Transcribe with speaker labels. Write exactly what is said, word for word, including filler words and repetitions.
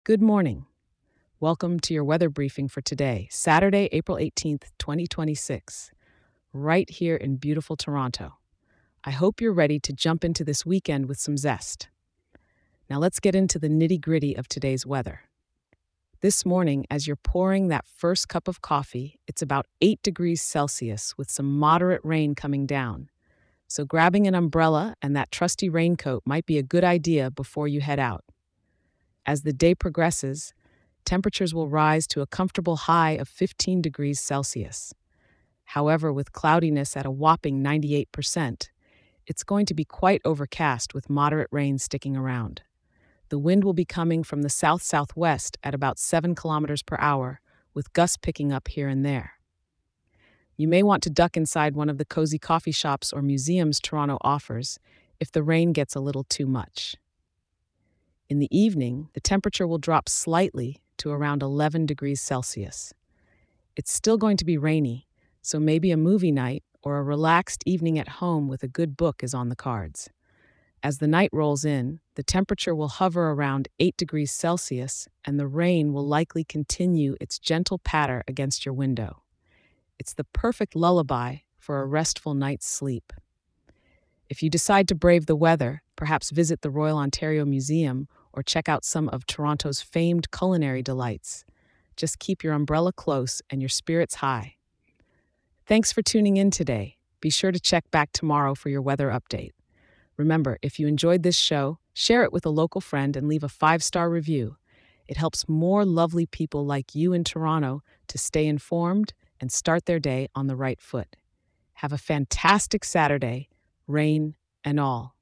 Speaker 1: Good morning. Welcome to your weather briefing for today, Saturday, April eighteenth, twenty twenty-six, right here in beautiful Toronto. I hope you're ready to jump into this weekend with some zest. Now let's get into the nitty gritty of today's weather. This morning, as you're pouring that first cup of coffee, it's about eight degrees Celsius with some moderate rain coming down. So grabbing an umbrella and that trusty raincoat might be a good idea before you head out. As the day progresses, temperatures will rise to a comfortable high of fifteen degrees Celsius. However, with cloudiness at a whopping ninety-eight percent, it's going to be quite overcast with moderate rain sticking around. The wind will be coming from the south-southwest at about seven kilometers per hour, with gusts picking up here and there. You may want to duck inside one of the cozy coffee shops or museums Toronto offers if the rain gets a little too much. In the evening, the temperature will drop slightly to around eleven degrees Celsius. It's still going to be rainy, so maybe a movie night or a relaxed evening at home with a good book is on the cards. As the night rolls in, the temperature will hover around eight degrees Celsius and the rain will likely continue its gentle patter against your window. It's the perfect lullaby for a restful night's sleep. If you decide to brave the weather, perhaps visit the Royal Ontario Museum or check out some of Toronto's famed culinary delights. Just keep your umbrella close and your spirits high. Thanks for tuning in today. Be sure to check back tomorrow for your weather update. Remember, if you enjoyed this show, share it with a local friend and leave a five-star review. It helps more lovely people like you in Toronto to stay informed and start their day on the right foot. Have a fantastic Saturday, rain and all.